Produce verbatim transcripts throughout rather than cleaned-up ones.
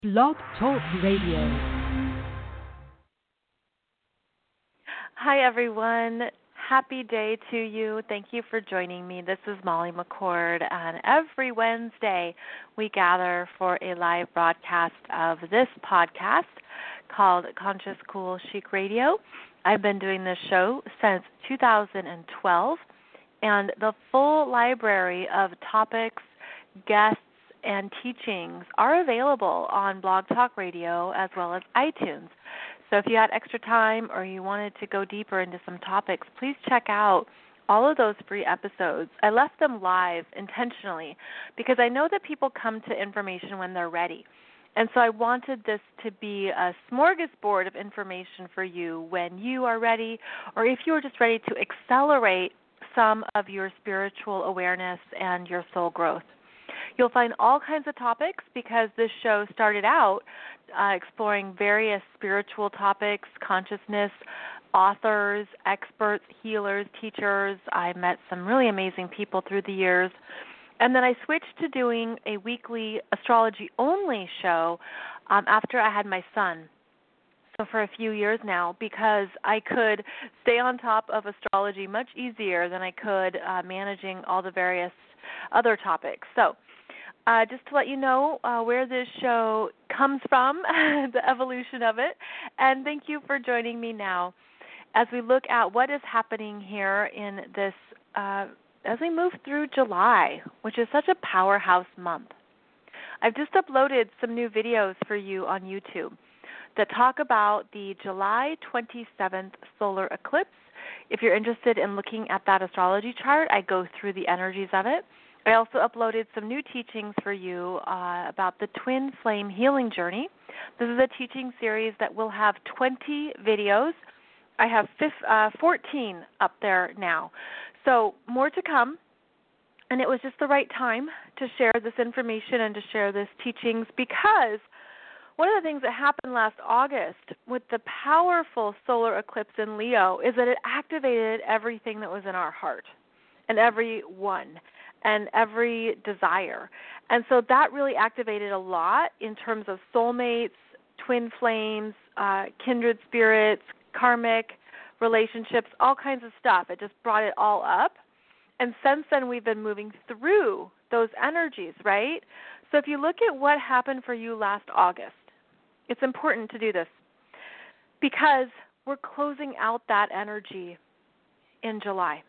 Blog Talk Radio. Hi, everyone. Happy day to you. Thank you for joining me. This is Molly McCord, and every Wednesday we gather for a live broadcast of this podcast called Conscious Cool Chic Radio. I've been doing this show since two thousand twelve, and the full library of topics, guests, and teachings are available on Blog Talk Radio as well as iTunes. So if you had extra time or you wanted to go deeper into some topics, please check out all of those free episodes. I left them live intentionally because I know that people come to information when they're ready. And so I wanted this to be a smorgasbord of information for you when you are ready, or if you are just ready to accelerate some of your spiritual awareness and your soul growth. You'll find all kinds of topics because this show started out uh, exploring various spiritual topics, consciousness, authors, experts, healers, teachers. I met some really amazing people through the years. And then I switched to doing a weekly astrology-only show um, after I had my son. So for a few years now, because I could stay on top of astrology much easier than I could uh, managing all the various other topics. So Uh, just to let you know uh, where this show comes from, the evolution of it, and thank you for joining me now as we look at what is happening here in this, uh, as we move through July, which is such a powerhouse month. I've just uploaded some new videos for you on YouTube that talk about the July twenty-seventh solar eclipse. If you're interested in looking at that astrology chart, I go through the energies of it. I also uploaded some new teachings for you uh, about the Twin Flame Healing Journey. This is a teaching series that will have twenty videos. I have fifteen, uh, fourteen up there now. So more to come. And it was just the right time to share this information and to share this teachings because one of the things that happened last August with the powerful solar eclipse in Leo is that it activated everything that was in our heart and every one. And every desire. And so that really activated a lot in terms of soulmates, twin flames, uh, kindred spirits, karmic relationships, all kinds of stuff. It just brought it all up. And since then, we've been moving through those energies, right? So if you look at what happened for you last August, it's important to do this because we're closing out that energy in July.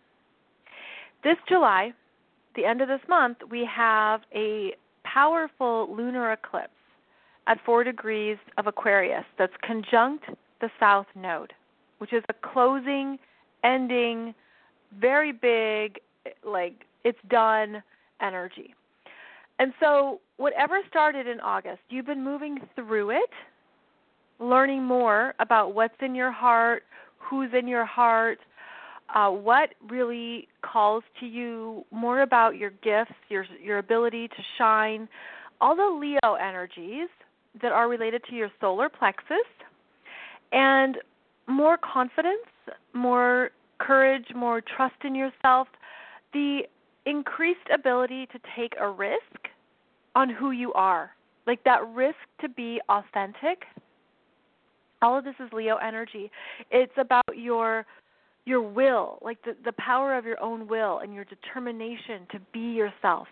This July, the end of this month, we have a powerful lunar eclipse at four degrees of Aquarius that's conjunct the South Node, which is a closing, ending, very big, like it's done energy. And so whatever started in August, you've been moving through it, learning more about what's in your heart, who's in your heart, Uh, what really calls to you, more about your gifts, your your ability to shine, all the Leo energies that are related to your solar plexus, and more confidence, more courage, more trust in yourself, the increased ability to take a risk on who you are, like that risk to be authentic. All of this is Leo energy. It's about your your will, like the, the power of your own will and your determination to be yourself.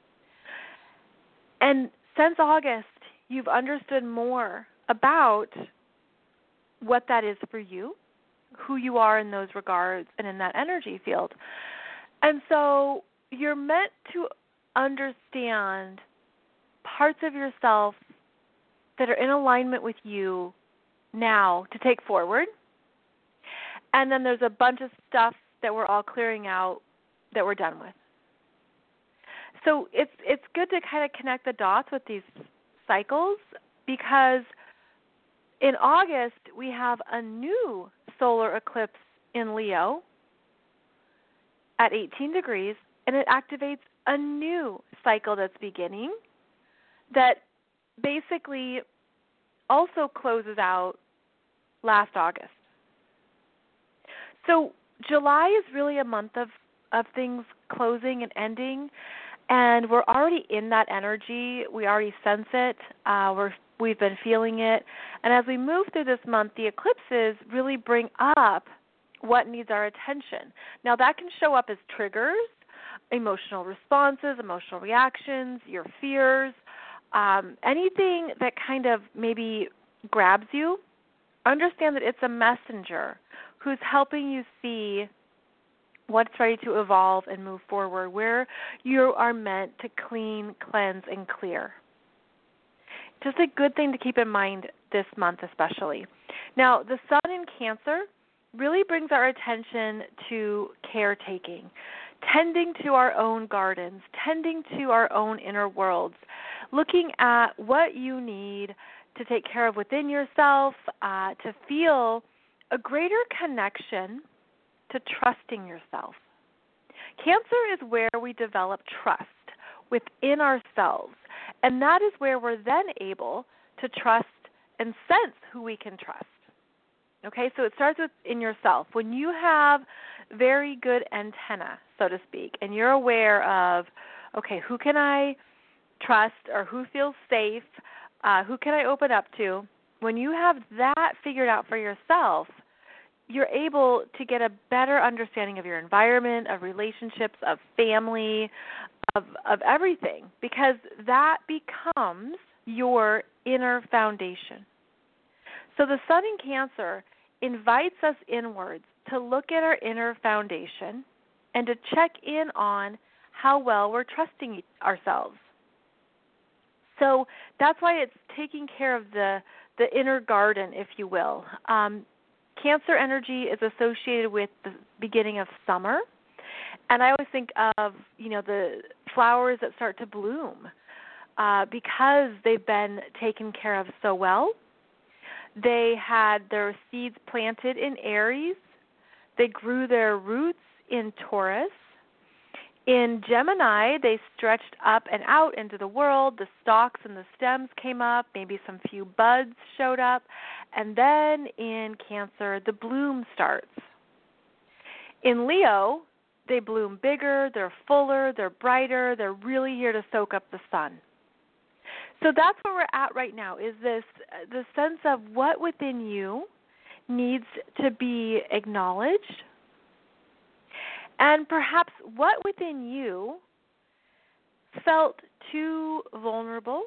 And since August, you've understood more about what that is for you, who you are in those regards and in that energy field. And so you're meant to understand parts of yourself that are in alignment with you now to take forward. And then there's a bunch of stuff that we're all clearing out that we're done with. So it's it's good to kind of connect the dots with these cycles because in August we have a new solar eclipse in Leo at eighteen degrees, and it activates a new cycle that's beginning that basically also closes out last August. So July is really a month of, of things closing and ending, And we're already in that energy. We already sense it. Uh, we're, we've been feeling it. And as we move through this month, the eclipses really bring up what needs our attention. Now, that can show up as triggers, emotional responses, emotional reactions, your fears, um, anything that kind of maybe grabs you. Understand that it's a messenger who's helping you see what's ready to evolve and move forward, where you are meant to clean, cleanse, and clear. Just a good thing to keep in mind this month especially. Now, the sun in Cancer really brings our attention to caretaking, tending to our own gardens, tending to our own inner worlds, looking at what you need to take care of within yourself, uh, to feel a greater connection to trusting yourself. Cancer is where we develop trust within ourselves, and that is where we're then able to trust and sense who we can trust. Okay, so it starts with in yourself. When you have very good antenna, so to speak, and you're aware of, okay, who can I trust or who feels safe, uh, who can I open up to, when you have that figured out for yourself, you're able to get a better understanding of your environment, of relationships, of family, of, of everything, because that becomes your inner foundation. So the sun in Cancer invites us inwards to look at our inner foundation and to check in on how well we're trusting ourselves. So that's why it's taking care of the, the inner garden, if you will. Um, Cancer energy is associated with the beginning of summer, and I always think of, you know, the flowers that start to bloom uh, because they've been taken care of so well. They had their seeds planted in Aries. They grew their roots in Taurus. In Gemini, they stretched up and out into the world. The stalks and the stems came up. Maybe some few buds showed up. And then in Cancer, the bloom starts. In Leo, they bloom bigger, they're fuller, they're brighter, they're really here to soak up the sun. So that's where we're at right now, is this the sense of what within you needs to be acknowledged, and perhaps what within you felt too vulnerable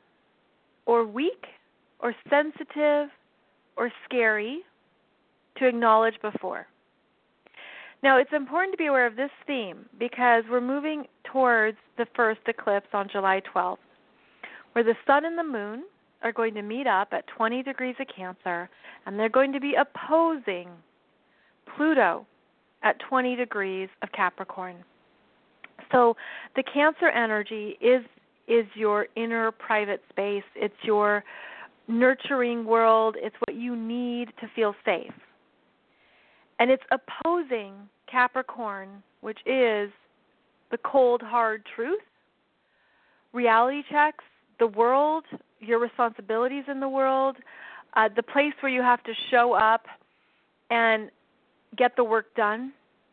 or weak or sensitive or scary to acknowledge before. Now, it's important to be aware of this theme because we're moving towards the first eclipse on July twelfth, where the sun and the moon are going to meet up at twenty degrees of Cancer, and they're going to be opposing Pluto at twenty degrees of Capricorn. So the Cancer energy is is your inner private space. It's your nurturing world. It's what you need to feel safe. And it's opposing Capricorn, which is the cold, hard truth, reality checks, the world, your responsibilities in the world, uh, the place where you have to show up and get the work done.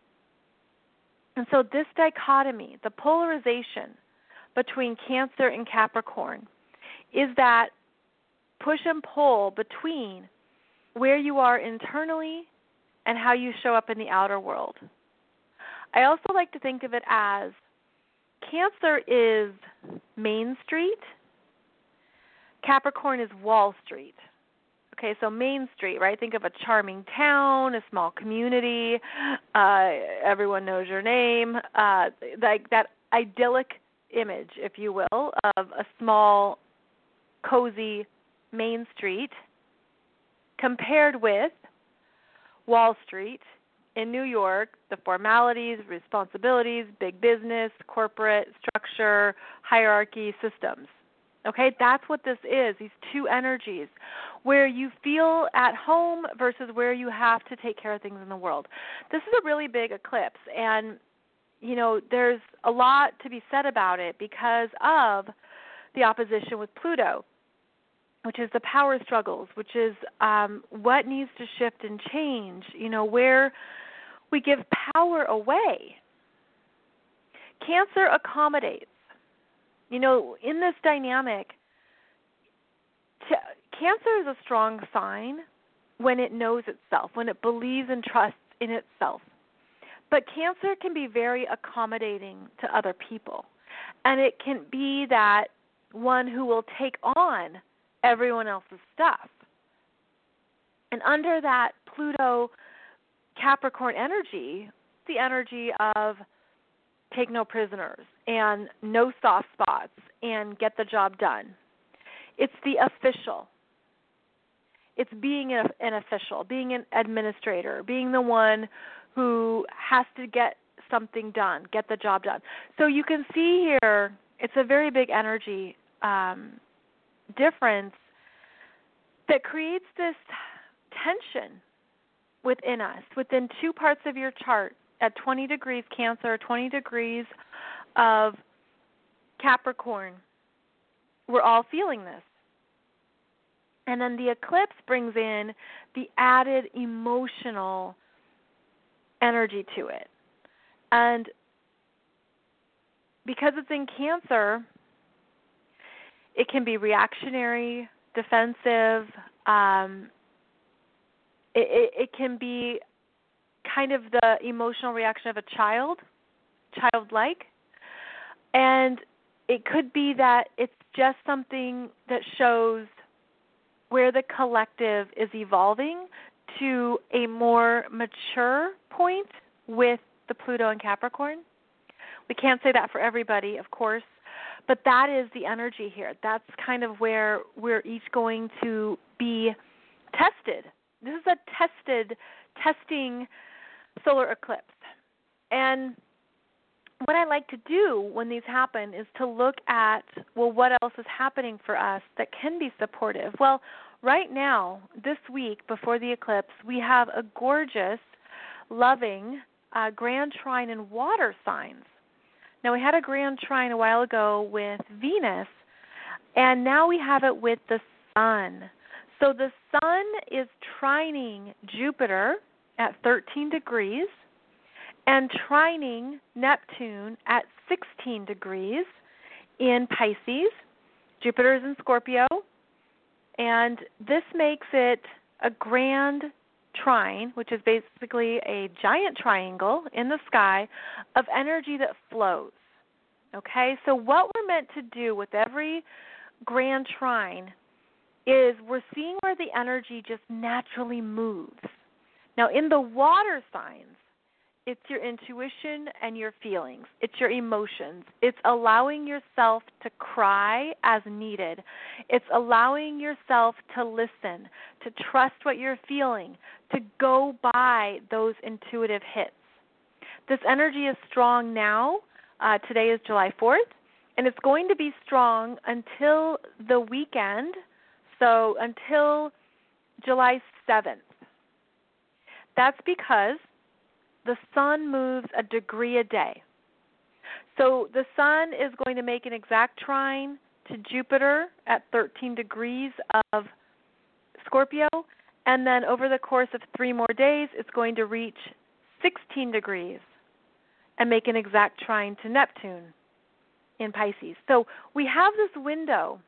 And so this dichotomy, the polarization between Cancer and Capricorn, is that push and pull between where you are internally and how you show up in the outer world. I also like to think of it as Cancer is Main Street, Capricorn is Wall Street. Okay, so Main Street, right? Think of a charming town, a small community, uh, everyone knows your name, uh, like that idyllic image, if you will, of a small, cozy Main Street compared with Wall Street in New York, the formalities, responsibilities, big business, corporate structure, hierarchy, systems. Okay, that's what this is, these two energies, where you feel at home versus where you have to take care of things in the world. This is a really big eclipse, and, you know, there's a lot to be said about it because of the opposition with Pluto, which is the power struggles, which is um, what needs to shift and change, you know, where we give power away. Cancer accommodates. You know, in this dynamic, t- Cancer is a strong sign when it knows itself, when it believes and trusts in itself. But Cancer can be very accommodating to other people. And it can be that one who will take on everyone else's stuff. And under that Pluto Capricorn energy, the energy of take no prisoners and no soft spots and get the job done. It's the official. It's being an official, being an administrator, being the one who has to get something done, get the job done. So you can see here, it's a very big energy um, difference that creates this tension within us, within two parts of your chart, at twenty degrees Cancer, twenty degrees of Capricorn. We're all feeling this. And then the eclipse brings in the added emotional energy to it. And because it's in Cancer, it can be reactionary, defensive. Um, it, it, it can be kind of the emotional reaction of a child, childlike. And it could be that it's just something that shows where the collective is evolving to a more mature point with the Pluto and Capricorn. We can't say that for everybody, of course, but that is the energy here. That's kind of where we're each going to be tested. This is a tested, testing solar eclipse. And what I like to do when these happen is to look at, well, what else is happening for us that can be supportive? Well, right now, this week before the eclipse, we have a gorgeous, loving uh, grand trine in water signs. Now, we had a grand trine a while ago with Venus, and now we have it with the Sun. So the Sun is trining Jupiter at thirteen degrees and trining Neptune at sixteen degrees in Pisces. Jupiter is in Scorpio, and this makes it a grand trine, which is basically a giant triangle in the sky of energy that flows. Okay, so what we're meant to do with every grand trine is we're seeing where the energy just naturally moves. Now, in the water signs, it's your intuition and your feelings. It's your emotions. It's allowing yourself to cry as needed. It's allowing yourself to listen, to trust what you're feeling, to go by those intuitive hits. This energy is strong now. Uh, today is July fourth, and it's going to be strong until the weekend, so until July seventh. That's because the Sun moves a degree a day. So the Sun is going to make an exact trine to Jupiter at thirteen degrees of Scorpio, and then over the course of three more days, it's going to reach sixteen degrees and make an exact trine to Neptune in Pisces. So we have this window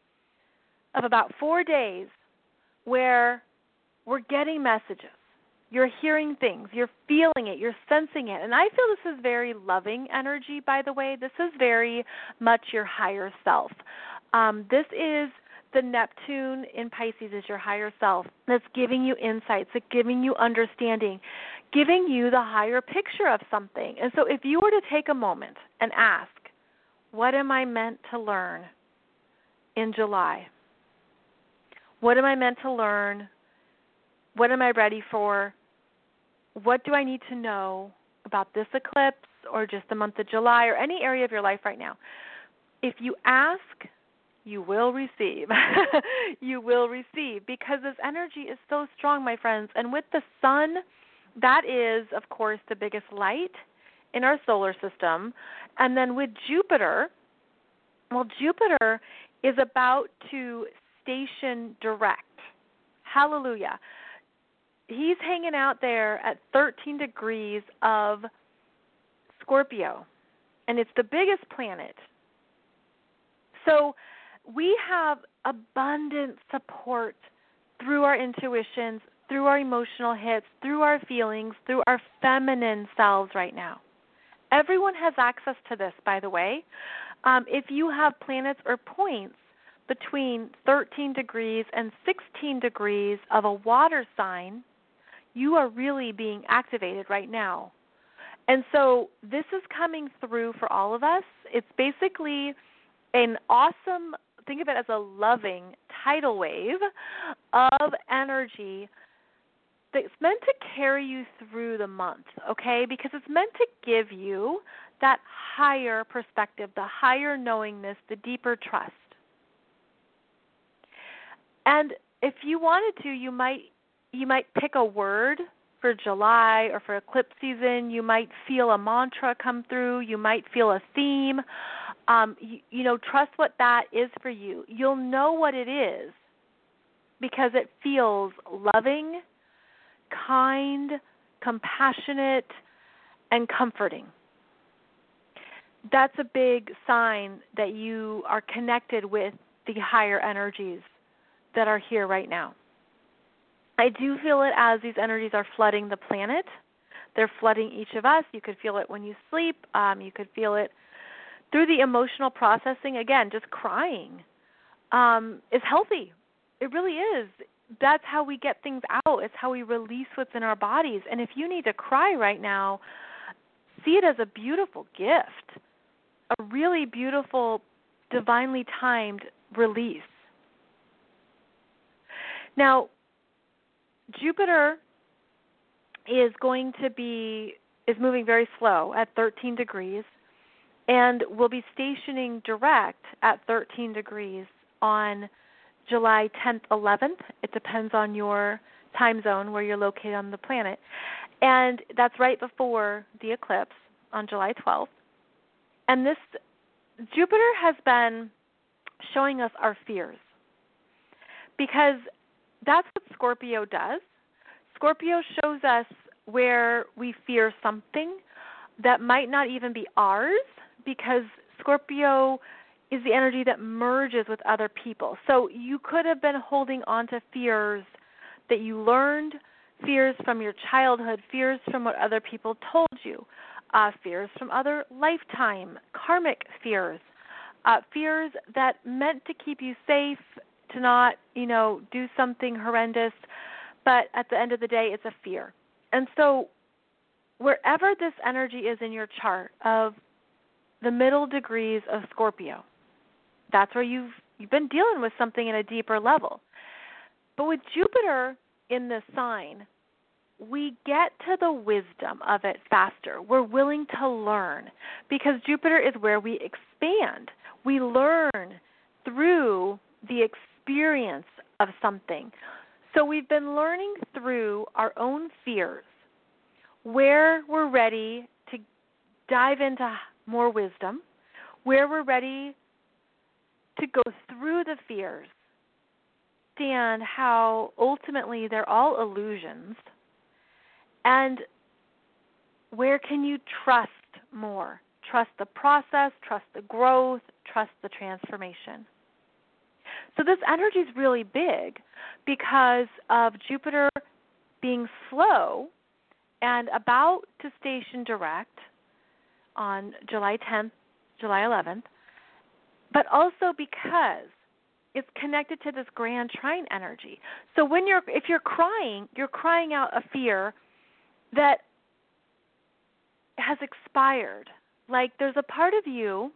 of about four days where we're getting messages. You're hearing things. You're feeling it. You're sensing it. And I feel this is very loving energy, by the way. This is very much your higher self. Um, this is the Neptune in Pisces is your higher self that's giving you insights, that's giving you understanding, giving you the higher picture of something. And so if you were to take a moment and ask, what am I meant to learn in July? What am I meant to learn? What am I ready for? What do I need to know about this eclipse or just the month of July or any area of your life right now? If you ask, you will receive. You will receive because this energy is so strong, my friends. And with the Sun, that is, of course, the biggest light in our solar system. And then with Jupiter, well, Jupiter is about to station direct. Hallelujah. He's hanging out there at thirteen degrees of Scorpio, and it's the biggest planet So we have abundant support through our intuitions, through our emotional hits, through our feelings, through our feminine selves right now. Everyone has access to this, by the way. Um, if you have planets or points between thirteen degrees and sixteen degrees of a water sign, you are really being activated right now. And so this is coming through for all of us. It's basically an awesome, think of it as a loving tidal wave of energy that's meant to carry you through the month, okay? Because it's meant to give you that higher perspective, the higher knowingness, the deeper trust. And if you wanted to, you might you might pick a word for July or for eclipse season. You might feel a mantra come through. You might feel a theme. Um, you, you know, trust what that is for you. You'll know what it is because it feels loving, kind, compassionate, and comforting. That's a big sign that you are connected with the higher energies that are here right now. I do feel it as these energies are flooding the planet. They're flooding each of us. You could feel it when you sleep. Um, you could feel it through the emotional processing. Again, just crying um, is healthy. It really is. That's how we get things out. It's how we release what's in our bodies. And if you need to cry right now, see it as a beautiful gift, a really beautiful, divinely timed release. Now, Jupiter is going to be, is moving very slow at thirteen degrees and will be stationing direct at thirteen degrees on July tenth, eleventh. It depends on your time zone where you're located on the planet. And that's right before the eclipse on July twelfth. And this, Jupiter has been showing us our fears because that's what Scorpio does. Scorpio shows us where we fear something that might not even be ours because Scorpio is the energy that merges with other people. So you could have been holding on to fears that you learned, fears from your childhood, fears from what other people told you, uh, fears from other lifetime, karmic fears, uh, fears that meant to keep you safe, to not, you know, do something horrendous, but at the end of the day, it's a fear. And so wherever this energy is in your chart of the middle degrees of Scorpio, that's where you've you've been dealing with something in a deeper level. But with Jupiter in this sign, we get to the wisdom of it faster. We're willing to learn because Jupiter is where we expand. We learn through the experience of something. So we've been learning through our own fears where we're ready to dive into more wisdom, where we're ready to go through the fears, understand how ultimately they're all illusions, and where can you trust more? Trust the process, trust the growth, trust the transformation. So this energy is really big because of Jupiter being slow and about to station direct on July tenth, July eleventh, but also because it's connected to this grand trine energy. So when you're, if you're crying, you're crying out a fear that has expired. Like there's a part of you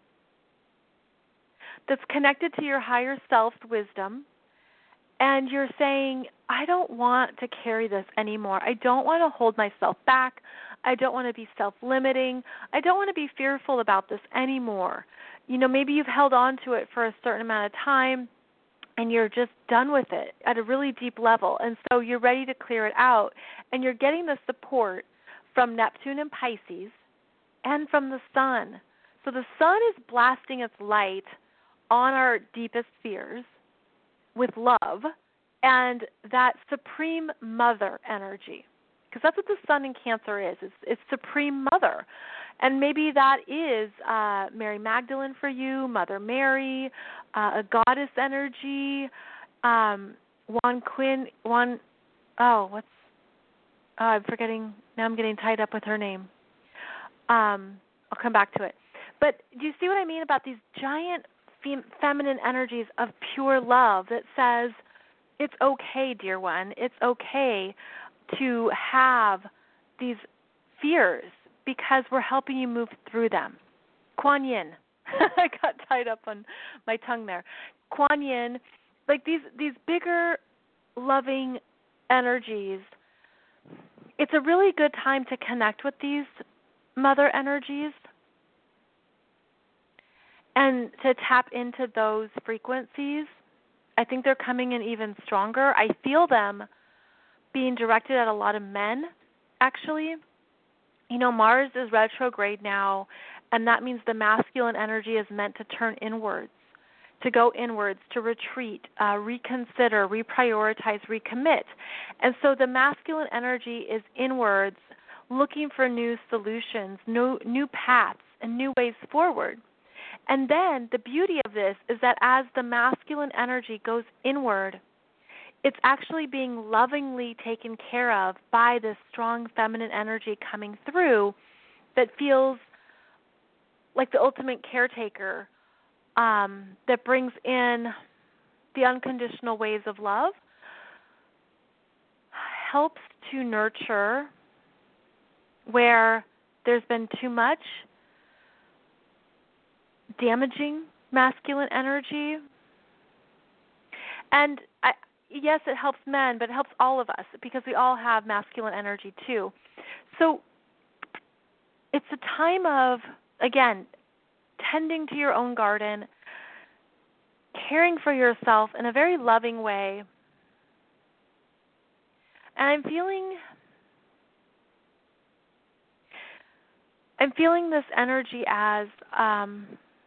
that's connected to your higher self's wisdom, and you're saying, I don't want to carry this anymore. I don't want to hold myself back. I don't want to be self-limiting. I don't want to be fearful about this anymore. You know, maybe you've held on to it for a certain amount of time, and you're just done with it at a really deep level, and so you're ready to clear it out, and you're getting the support from Neptune and Pisces and from the sun. So the sun is blasting its light on our deepest fears with love and that supreme mother energy. because that's what the sun in Cancer is. It's, it's Supreme Mother. And maybe that is uh, Mary Magdalene for you, Mother Mary, uh, a goddess energy, um, Juan Quinn, Juan, oh, what's, oh, I'm forgetting, now I'm getting tied up with her name. Um, I'll come back to it. But do you see what I mean about these giant fem- feminine energies of pure love that says, it's okay, dear one, it's okay to have these fears because we're helping you move through them. Kuan Yin. I got tied up on my tongue there. Kuan Yin, like these, these bigger, loving energies, it's a really good time to connect with these mother energies and to tap into those frequencies. I think they're coming in even stronger. I feel them being directed at a lot of men, actually. You know, Mars is retrograde now, and that means the masculine energy is meant to turn inwards, to go inwards, to retreat, uh, reconsider, reprioritize, recommit. And so the masculine energy is inwards, looking for new solutions, new, new paths, and new ways forward. And then the beauty of this is that as the masculine energy goes inward, it's actually being lovingly taken care of by this strong feminine energy coming through that feels like the ultimate caretaker, um, that brings in the unconditional ways of love, helps to nurture where there's been too much damaging masculine energy. And I, yes, it helps men, but it helps all of us because we all have masculine energy too. So it's a time of, again, tending to your own garden, caring for yourself in a very loving way. And I'm feeling I'm feeling this energy as um,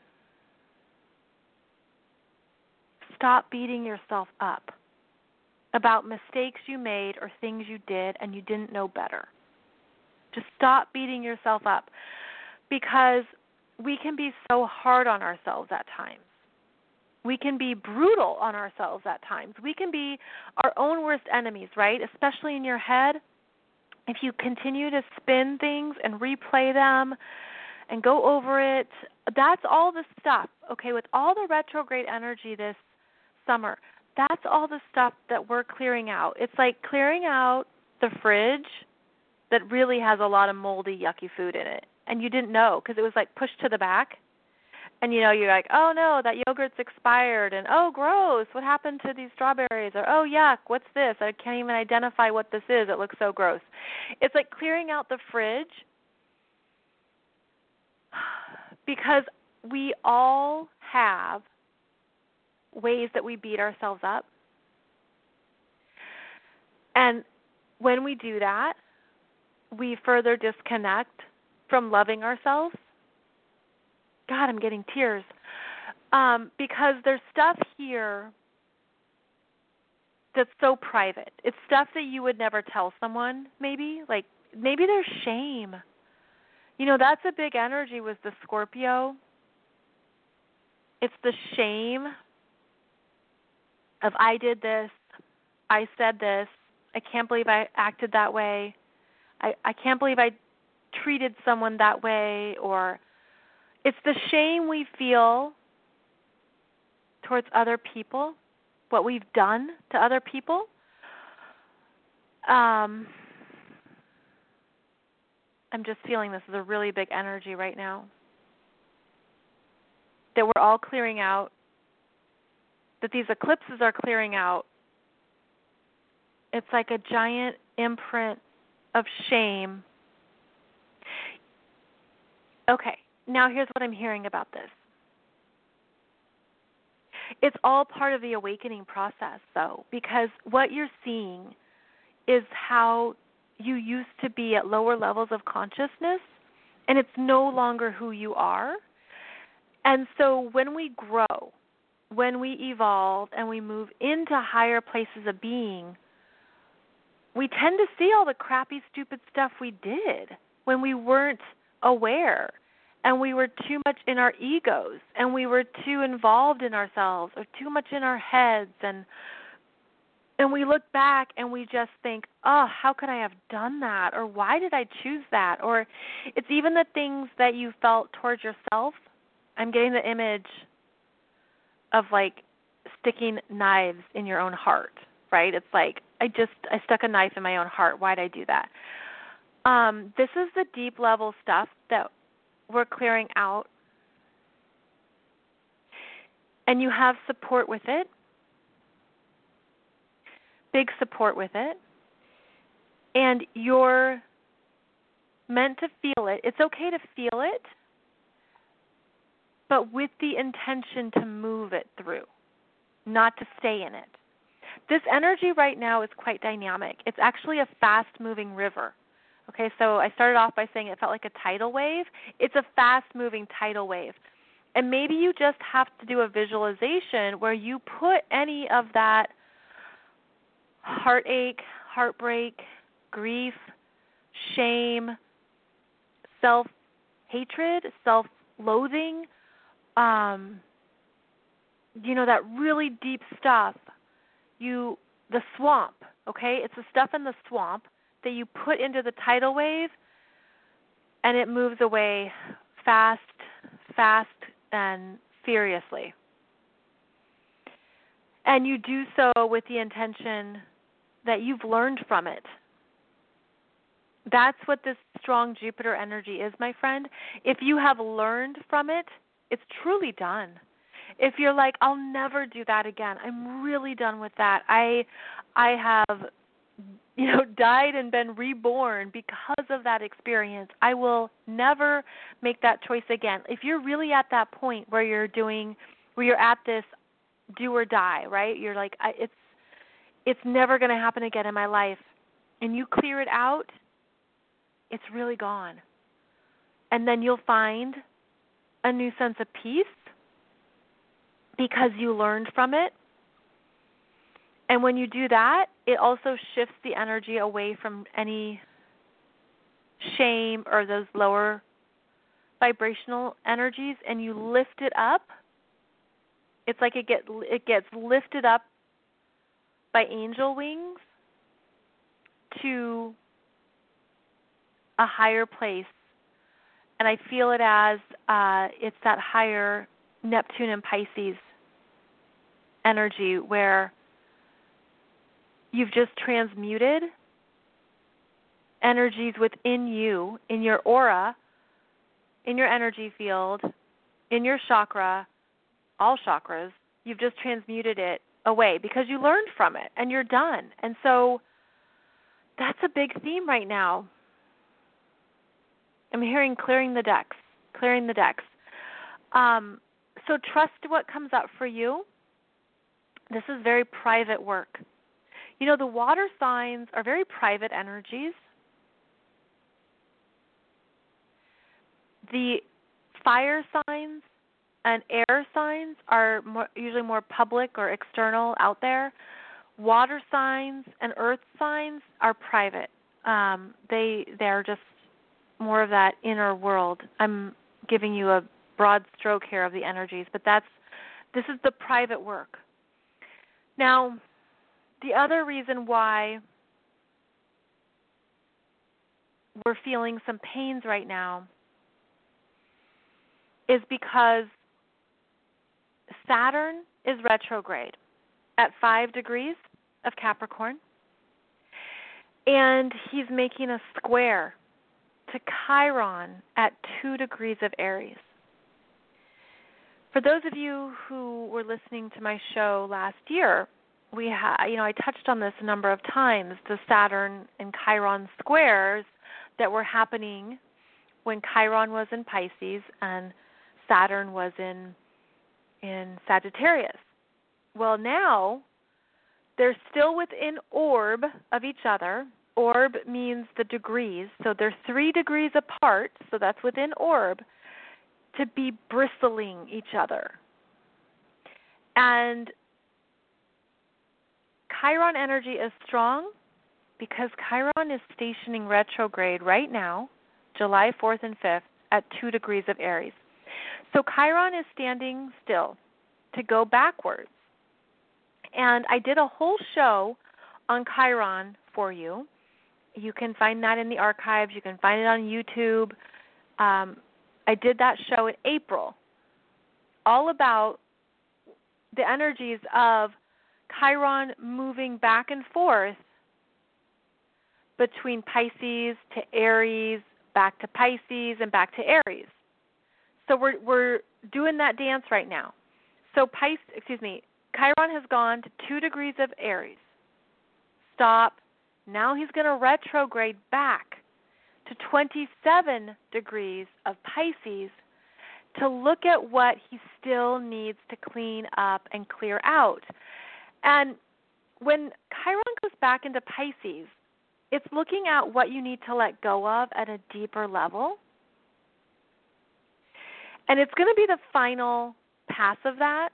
stop beating yourself up about mistakes you made or things you did and you didn't know better. Just stop beating yourself up, because we can be so hard on ourselves at times. We can be brutal on ourselves at times. We can be our own worst enemies, right? Especially in your head. If you continue to spin things and replay them and go over it, that's all the stuff, okay, with all the retrograde energy this summer, that's all the stuff that we're clearing out. It's like clearing out the fridge that really has a lot of moldy, yucky food in it, and you didn't know because it was like pushed to the back. And, you know, you're like, oh, no, that yogurt's expired, and, oh, gross, what happened to these strawberries? Or, oh, yuck, what's this? I can't even identify what this is. It looks so gross. It's like clearing out the fridge, because we all have ways that we beat ourselves up. And when we do that, we further disconnect from loving ourselves. God, I'm getting tears. Um, because there's stuff here that's so private. It's stuff that you would never tell someone, maybe. Like, maybe there's shame. You know, that's a big energy with the Scorpio. It's the shame of I did this, I said this, I can't believe I acted that way, I, I can't believe I treated someone that way, or it's the shame we feel towards other people, what we've done to other people. Um, I'm just feeling this is a really big energy right now, that we're all clearing out, that these eclipses are clearing out. It's like a giant imprint of shame. Okay. Now here's what I'm hearing about this. It's all part of the awakening process, though, because what you're seeing is how you used to be at lower levels of consciousness, and it's no longer who you are. And so when we grow, when we evolve, and we move into higher places of being, we tend to see all the crappy, stupid stuff we did when we weren't aware, and we were too much in our egos, and we were too involved in ourselves, or too much in our heads, and and we look back and we just think, oh, how could I have done that? Or why did I choose that? Or it's even the things that you felt towards yourself. I'm getting the image of like sticking knives in your own heart, right? It's like, I just, I stuck a knife in my own heart. Why did I do that? Um, this is the deep level stuff that we're clearing out. And you have support with it. Big support with it. And you're meant to feel it. It's okay to feel it, but with the intention to move it through, not to stay in it. This energy right now is quite dynamic. It's actually a fast-moving river. Okay, so I started off by saying it felt like a tidal wave. It's a fast-moving tidal wave. And maybe you just have to do a visualization where you put any of that heartache, heartbreak, grief, shame, self-hatred, self-loathing, um, you know, that really deep stuff, you, the swamp, okay? It's the stuff in the swamp that you put into the tidal wave, and it moves away fast, fast, and furiously. And you do so with the intention that you've learned from it. That's what this strong Jupiter energy is, my friend. If you have learned from it, it's truly done. If you're like, I'll never do that again, I'm really done with that. I I have, you know, died and been reborn because of that experience. I will never make that choice again. If you're really at that point where you're doing, where you're at this do or die, right? You're like, I, it's it's never going to happen again in my life, and you clear it out, it's really gone. And then you'll find a new sense of peace because you learned from it. And when you do that, it also shifts the energy away from any shame or those lower vibrational energies, and you lift it up. It's like it get it gets lifted up by angel wings to a higher place. And I feel it as uh, it's that higher Neptune and Pisces energy where you've just transmuted energies within you, in your aura, in your energy field, in your chakra, all chakras. You've just transmuted it away because you learned from it and you're done. And so that's a big theme right now. I'm hearing clearing the decks, clearing the decks. Um, so trust what comes up for you. This is very private work. You know, the water signs are very private energies. The fire signs and air signs are more, usually more public or external out there. Water signs and earth signs are private. Um, they they're just more of that inner world. I'm giving you a broad stroke here of the energies, but that's this is the private work. Now, the other reason why we're feeling some pains right now is because Saturn is retrograde at five degrees of Capricorn, and he's making a square to Chiron at two degrees of Aries. For those of you who were listening to my show last year, we ha- you know, I touched on this a number of times, the Saturn and Chiron squares that were happening when Chiron was in Pisces and Saturn was in in Sagittarius. Well, now they're still within orb of each other. Orb means the degrees, so they're three degrees apart, so that's within orb, to be bristling each other. And Chiron energy is strong, because Chiron is stationing retrograde right now, July fourth and fifth, at two degrees of Aries. So Chiron is standing still to go backwards. And I did a whole show on Chiron for you. You can find that in the archives. You can find it on YouTube. Um, I did that show in April, all about the energies of Chiron moving back and forth between Pisces to Aries, back to Pisces, and back to Aries. So we're we're doing that dance right now. So Pisces, excuse me, Chiron has gone to two degrees of Aries. Stop. Now he's going to retrograde back to twenty-seven degrees of Pisces to look at what he still needs to clean up and clear out. And when Chiron goes back into Pisces, it's looking at what you need to let go of at a deeper level. And it's going to be the final pass of that.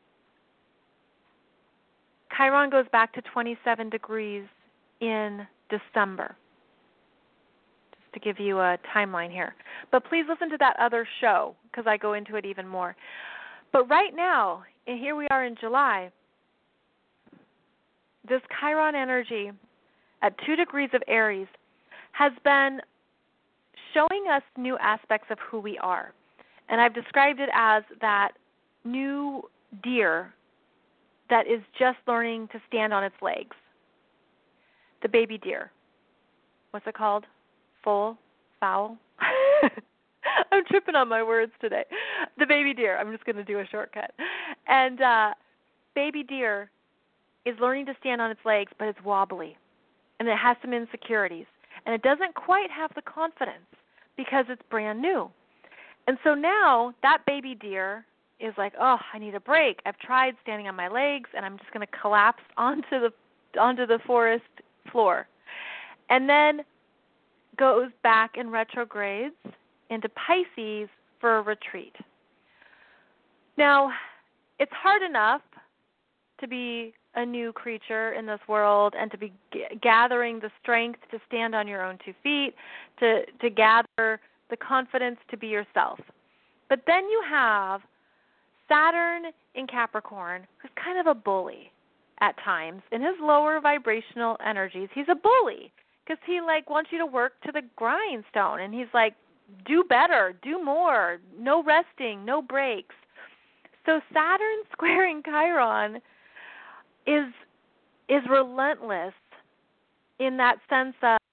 Chiron goes back to twenty-seven degrees in December, just to give you a timeline here. But please listen to that other show because I go into it even more. But right now, and here we are in July, this Chiron energy at two degrees of Aries has been showing us new aspects of who we are. And I've described it as that new deer that is just learning to stand on its legs. The baby deer. What's it called? Foal? Fowl? I'm tripping on my words today. The baby deer. I'm just going to do a shortcut. And uh, baby deer is learning to stand on its legs, but it's wobbly. And it has some insecurities. And it doesn't quite have the confidence because it's brand new. And so now that baby deer is like, oh, I need a break. I've tried standing on my legs, and I'm just going to collapse onto the onto the forest floor. And then goes back and retrogrades into Pisces for a retreat. Now, it's hard enough to be a new creature in this world and to be g- gathering the strength to stand on your own two feet, to, to gather the confidence to be yourself. But then you have Saturn in Capricorn, who's kind of a bully at times. In his lower vibrational energies, he's a bully because he like wants you to work to the grindstone, and he's like, do better, do more, no resting, no breaks. So Saturn squaring Chiron is is relentless in that sense of,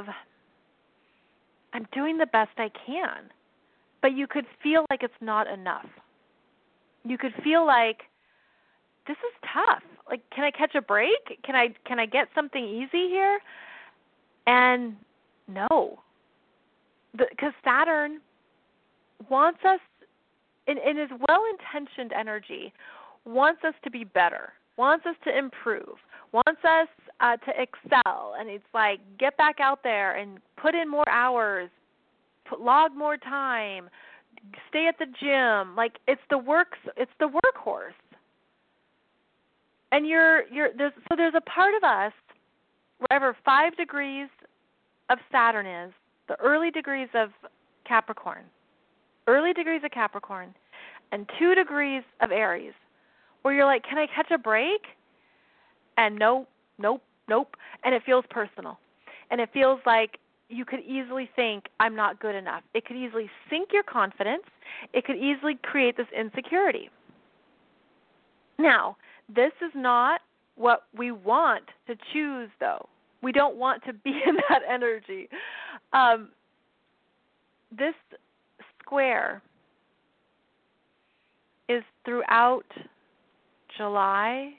I'm doing the best I can, but you could feel like it's not enough. You could feel like, this is tough. Like, can I catch a break? Can I can I get something easy here? And no, because Saturn wants us, in, in his well-intentioned energy, wants us to be better, wants us to improve, wants us uh, to excel. And it's like, get back out there and put in more hours, put, log more time, stay at the gym. Like, it's the works, it's the workhorse. And you're you're there's so there's a part of us wherever five degrees of Saturn is, the early degrees of Capricorn, early degrees of Capricorn, and two degrees of Aries, where you're like, can I catch a break? And nope, nope, nope. And it feels personal. And it feels like you could easily think, I'm not good enough. It could easily sink your confidence. It could easily create this insecurity. Now, this is not what we want to choose, though. We don't want to be in that energy. Um, this square is throughout July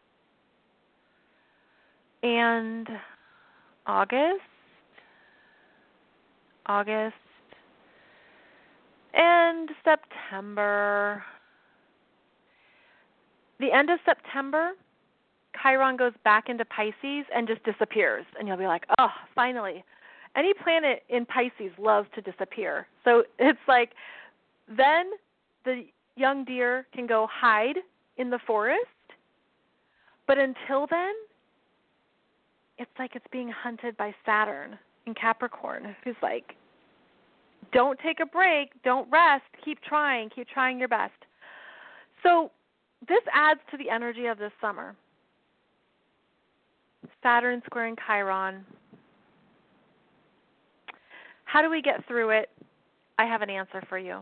and August, August, and September. The end of September, Chiron goes back into Pisces and just disappears. And you'll be like, oh, finally. Any planet in Pisces loves to disappear. So it's like then the young deer can go hide in the forest. But until then, it's like it's being hunted by Saturn in Capricorn, who's like, don't take a break, don't rest, keep trying, keep trying your best. So this adds to the energy of this summer. Saturn squaring Chiron. How do we get through it? I have an answer for you.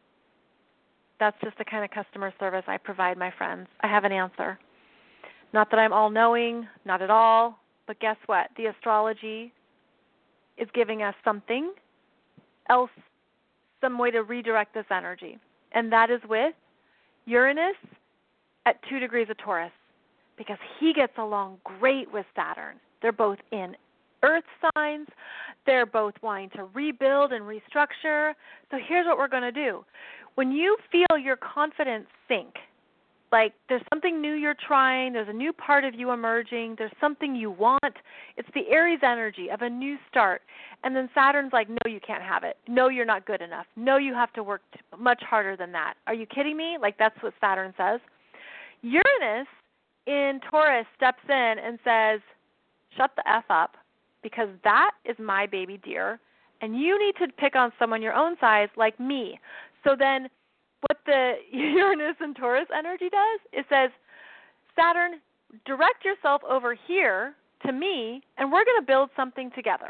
That's just the kind of customer service I provide my friends. I have an answer. Not that I'm all-knowing, not at all, but guess what? The astrology is giving us something else, some way to redirect this energy. And that is with Uranus at two degrees of Taurus, because he gets along great with Saturn. They're both in earth signs. They're both wanting to rebuild and restructure. So here's what we're going to do. When you feel your confidence sink, like there's something new you're trying, there's a new part of you emerging, there's something you want, it's the Aries energy of a new start. And then Saturn's like, no, you can't have it. No, you're not good enough. No, you have to work much harder than that. Are you kidding me? Like that's what Saturn says. Uranus in Taurus steps in and says, shut the F up, because that is my baby deer, and you need to pick on someone your own size like me. So then what the Uranus and Taurus energy does, it says, Saturn, direct yourself over here to me, and we're going to build something together.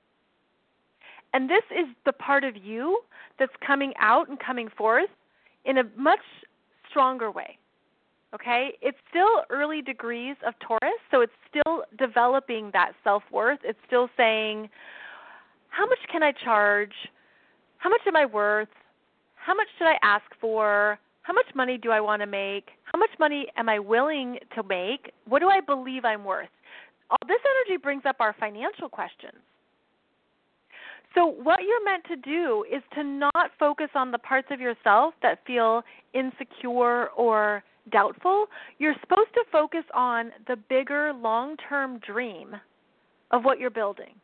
And this is the part of you that's coming out and coming forth in a much stronger way. Okay? It's still early degrees of Taurus, so it's still developing that self-worth. It's still saying, how much can I charge? How much am I worth? How much should I ask for? How much money do I want to make? How much money am I willing to make? What do I believe I'm worth? All this energy brings up our financial questions. So what you're meant to do is to not focus on the parts of yourself that feel insecure or doubtful. You're supposed to focus on the bigger long-term dream of what you're building.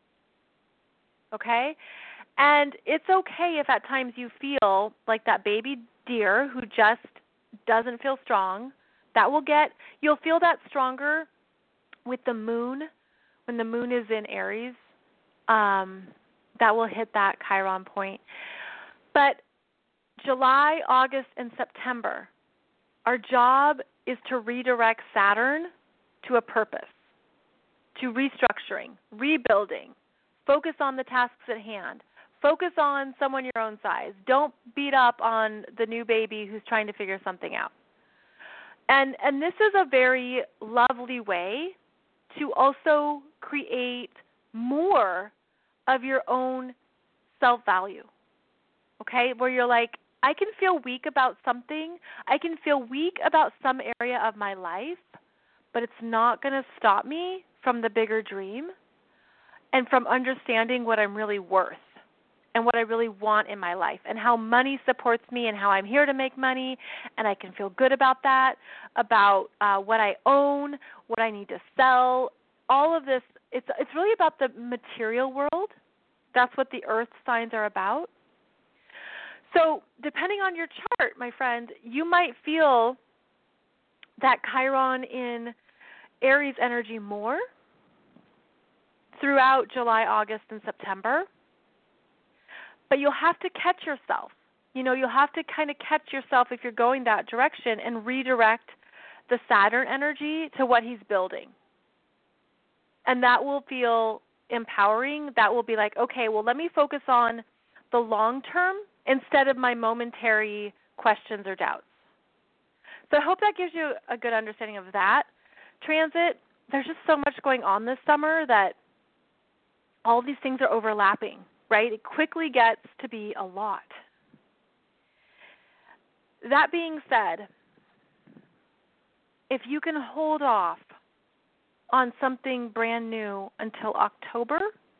Okay? And it's okay if at times you feel like that baby deer who just doesn't feel strong. That will get, you'll feel that stronger with the moon, when the moon is in Aries. Um, that will hit that Chiron point. But July, August, and September, our job is to redirect Saturn to a purpose, to restructuring, rebuilding. Focus on the tasks at hand. Focus on someone your own size. Don't beat up on the new baby who's trying to figure something out. And and this is a very lovely way to also create more of your own self-value, okay, where you're like, I can feel weak about something. I can feel weak about some area of my life, but it's not going to stop me from the bigger dream and from understanding what I'm really worth and what I really want in my life and how money supports me and how I'm here to make money, and I can feel good about that, about uh, what I own, what I need to sell, all of this. It's, it's really about the material world. That's what the earth signs are about. So depending on your chart, my friend, you might feel that Chiron in Aries energy more throughout July, August, and September. But you'll have to catch yourself. You know, you'll have to kind of catch yourself if you're going that direction and redirect the Saturn energy to what he's building. And that will feel empowering. That will be like, okay, well, let me focus on the long term instead of my momentary questions or doubts. So I hope that gives you a good understanding of that transit. There's just so much going on this summer that all these things are overlapping, right? It quickly gets to be a lot. That being said, if you can hold off on something brand new until October,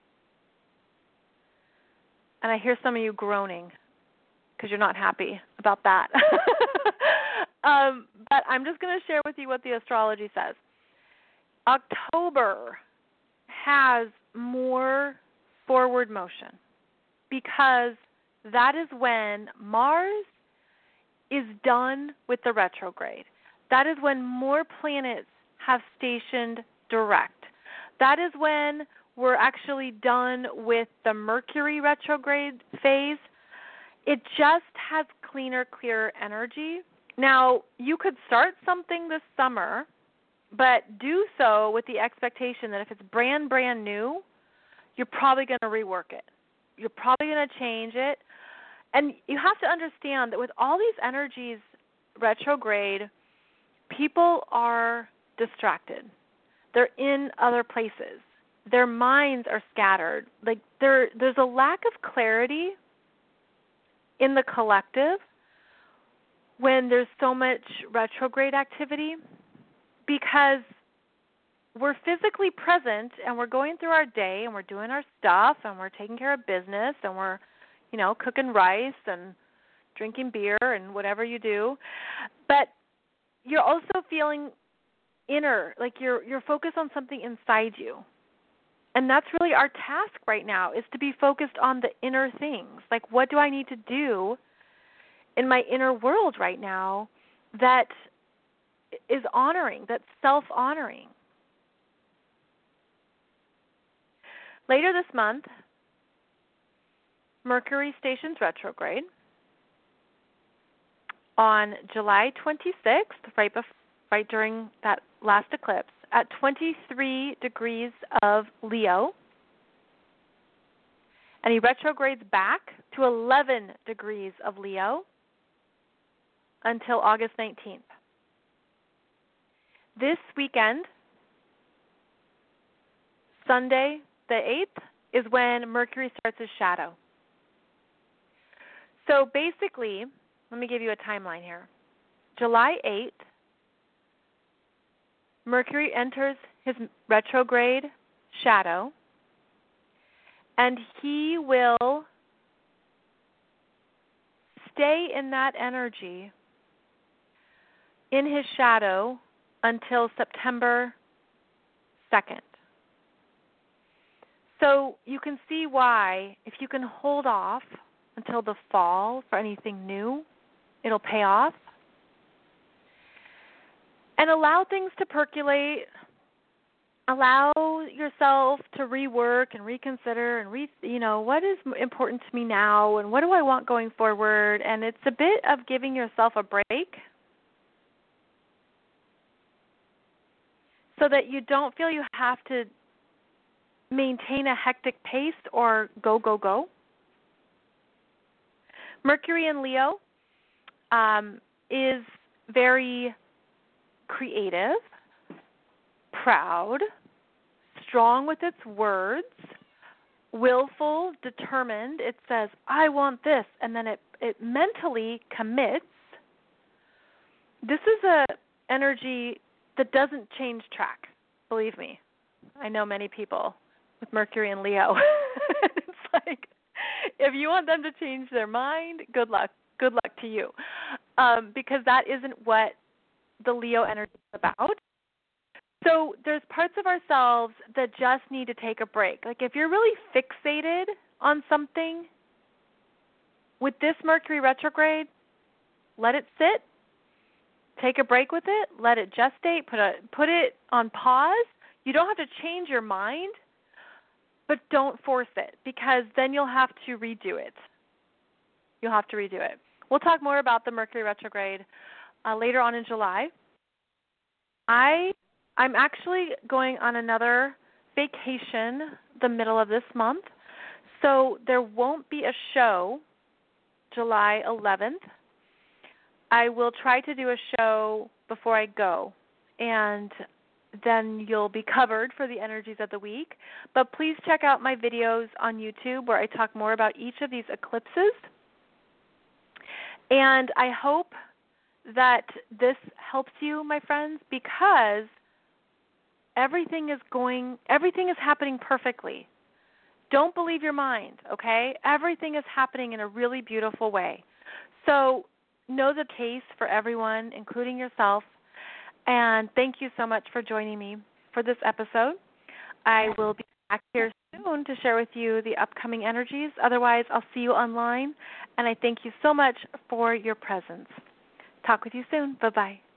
and I hear some of you groaning because you're not happy about that. um, but I'm just going to share with you what the astrology says. October has more forward motion because that is when Mars is done with the retrograde. That is when more planets have stationed direct. That is when we're actually done with the Mercury retrograde phase. It just has cleaner, clearer energy. Now, you could start something this summer, but do so with the expectation that if it's brand, brand new, you're probably going to rework it. You're probably going to change it. And you have to understand that with all these energies retrograde, people are distracted. They're in other places. Their minds are scattered. Like there, there's a lack of clarity in the collective when there's so much retrograde activity, because we're physically present and we're going through our day and we're doing our stuff and we're taking care of business and we're, you know, cooking rice and drinking beer and whatever you do. But you're also feeling inner, like you're you're focused on something inside you. And that's really our task right now, is to be focused on the inner things. Like, what do I need to do in my inner world right now that is honoring, that's self-honoring? Later this month, Mercury stations retrograde on July twenty-sixth, right before, right during that last eclipse, at twenty-three degrees of Leo, and he retrogrades back to eleven degrees of Leo until August nineteenth. This weekend, Sunday the eighth, is when Mercury starts his shadow. So basically, let me give you a timeline here. July eighth, Mercury enters his retrograde shadow, and he will stay in that energy in his shadow until September second. So you can see why, if you can hold off until the fall for anything new, it'll pay off. And allow things to percolate. Allow yourself to rework and reconsider and, re, you know, what is important to me now and what do I want going forward. And it's a bit of giving yourself a break so that you don't feel you have to maintain a hectic pace or go, go, go. Mercury in Leo um, is very creative, proud, strong with its words, willful, determined. It says, I want this, and then it, it mentally commits. This is a energy that doesn't change track, believe me. I know many people with Mercury and Leo. It's like, if you want them to change their mind, good luck. Good luck to you. Um, because that isn't what the Leo energy is about. So there's parts of ourselves that just need to take a break. Like if you're really fixated on something, with this Mercury retrograde, let it sit, take a break with it, let it gestate, put a put it on pause. You don't have to change your mind, but don't force it, because then you'll have to redo it. You'll have to redo it. We'll talk more about the Mercury retrograde uh, later on in July. I, I'm actually going on another vacation the middle of this month, so there won't be a show July eleventh. I will try to do a show before I go, and then you'll be covered for the energies of the week. But please check out my videos on YouTube where I talk more about each of these eclipses. And I hope that this helps you, my friends, because everything is going, everything is happening perfectly. Don't believe your mind, okay? Everything is happening in a really beautiful way. So know the case for everyone, including yourself. And thank you so much for joining me for this episode. I will be back here soon to share with you the upcoming energies. Otherwise, I'll see you online. And I thank you so much for your presence. Talk with you soon. Bye-bye.